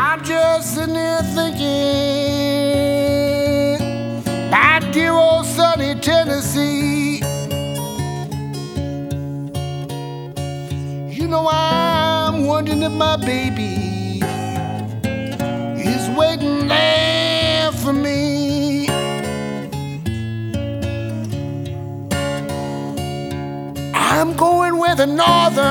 I'm just sitting there thinking about dear old sunny Tennessee. You know, I'm wondering if my baby is waiting there for me. I'm going where the northern